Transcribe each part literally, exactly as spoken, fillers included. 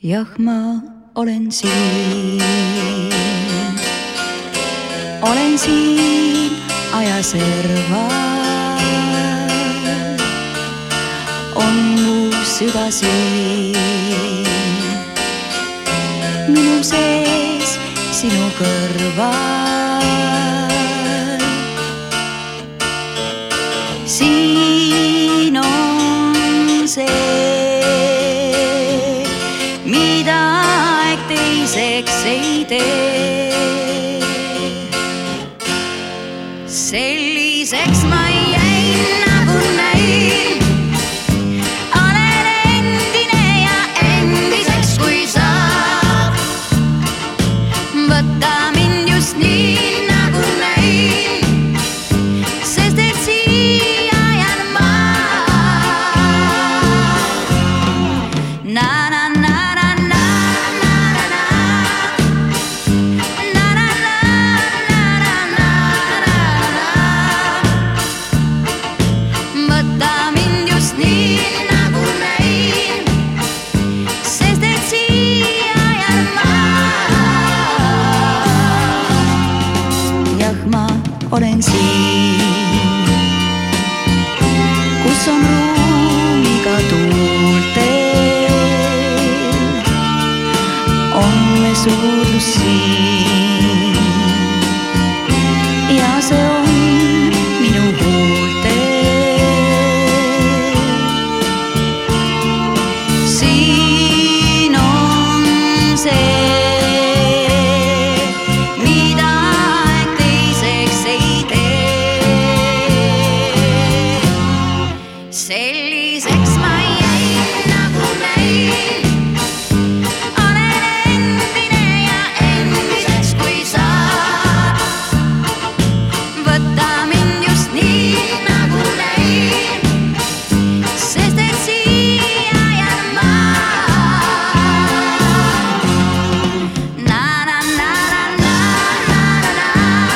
Jah, ma olen siin, olen siin ajaserval, on mu süda siin, minu sees sinu kõrval. Siin on see, mida aeg teiseks ei tee. Selliseks ma jäin nagu näin, olen endine ja endiseks kui saab. Võta mind just nii nagu näin, sest et siia jään ma. Na na na olen siin, kus on ruumiga tuultel, on me suudlus siin ja see on minu huultel. Siin on see, selliseks ma jäin nagu näin, olen endine ja endiseks kui saab. Võta mind just nii nagu näin, sest et siia jään ma. Na na na na na na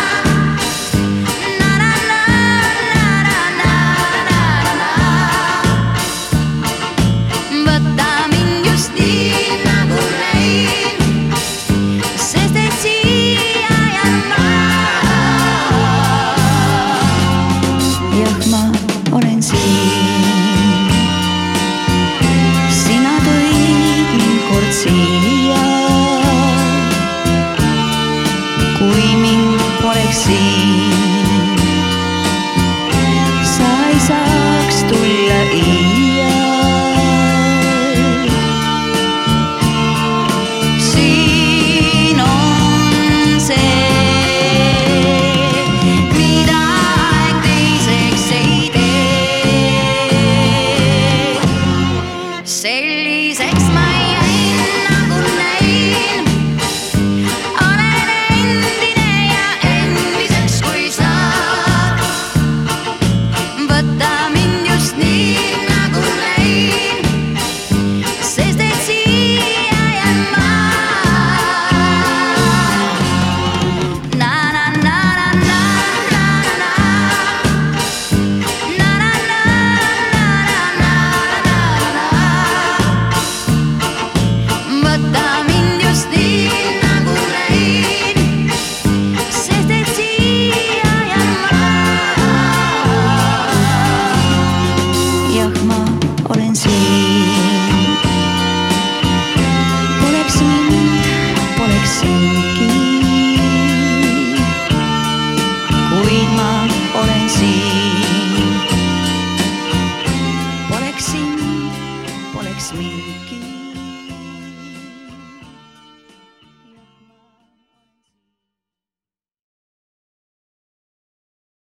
olen siin, sina tõid mind kord siin.